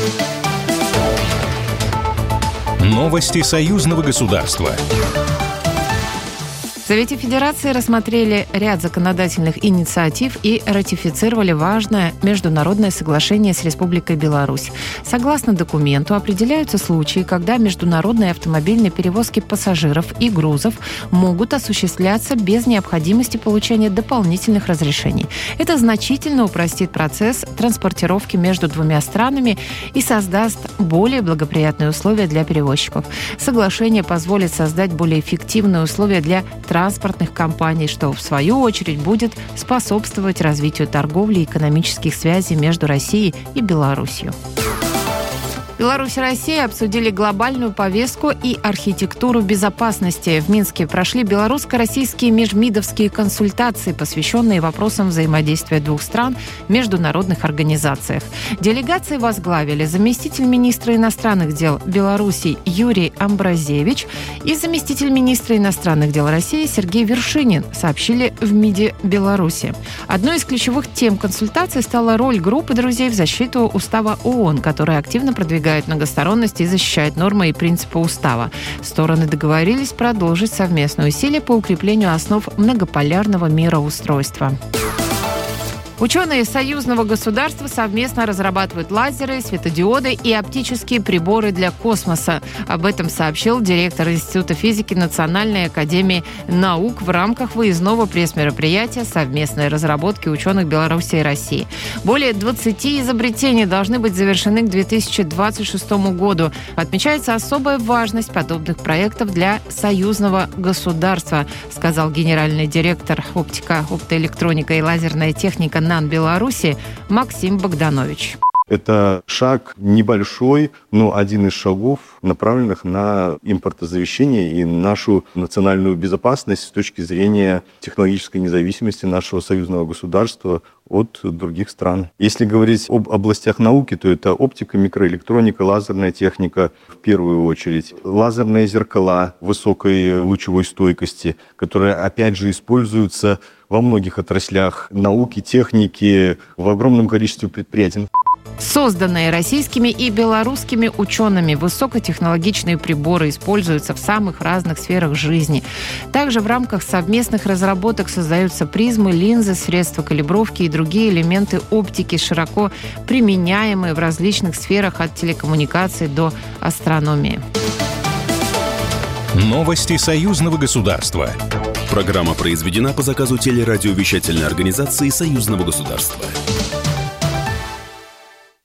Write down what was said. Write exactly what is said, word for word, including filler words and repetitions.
Новости союзного государства. В Совете Федерации рассмотрели ряд законодательных инициатив и ратифицировали важное международное соглашение с Республикой Беларусь. Согласно документу, определяются случаи, когда международные автомобильные перевозки пассажиров и грузов могут осуществляться без необходимости получения дополнительных разрешений. Это значительно упростит процесс транспортировки между двумя странами и создаст более благоприятные условия для перевозчиков. Соглашение позволит создать более эффективные условия для транспортных компаний, что, в свою очередь, будет способствовать развитию торговли и экономических связей между Россией и Беларусью. Беларусь и Россия обсудили глобальную повестку и архитектуру безопасности. В Минске прошли белорусско-российские межмидовские консультации, посвященные вопросам взаимодействия двух стран в международных организациях. Делегации возглавили заместитель министра иностранных дел Беларуси Юрий Амбразевич и заместитель министра иностранных дел России Сергей Вершинин, сообщили в МИДе Беларуси. Одной из ключевых тем консультаций стала роль группы друзей в защиту Устава ООН, которая активно продвигает многосторонность и защищает нормы и принципы устава. Стороны договорились продолжить совместные усилия по укреплению основ многополярного мироустройства. Ученые союзного государства совместно разрабатывают лазеры, светодиоды и оптические приборы для космоса. Об этом сообщил директор Института физики Национальной академии наук в рамках выездного пресс-мероприятия совместной разработки ученых Беларуси и России. Более двадцати изобретений должны быть завершены к две тысячи двадцать шестому году. Отмечается особая важность подобных проектов для союзного государства, сказал генеральный директор оптика, оптоэлектроника и лазерная техника НАН Беларуси Максим Богданович. Это шаг небольшой, но один из шагов, направленных на импортозамещение и нашу национальную безопасность с точки зрения технологической независимости нашего союзного государства от других стран. Если говорить об областях науки, то это оптика, микроэлектроника, лазерная техника в первую очередь. Лазерные зеркала высокой лучевой стойкости, которые опять же используются во многих отраслях науки, техники, в огромном количестве предприятий. Созданные российскими и белорусскими учеными высокотехнологичные приборы используются в самых разных сферах жизни. Также в рамках совместных разработок создаются призмы, линзы, средства калибровки и другие элементы оптики, широко применяемые в различных сферах от телекоммуникаций до астрономии. Новости союзного государства. Программа произведена по заказу телерадиовещательной организации союзного государства.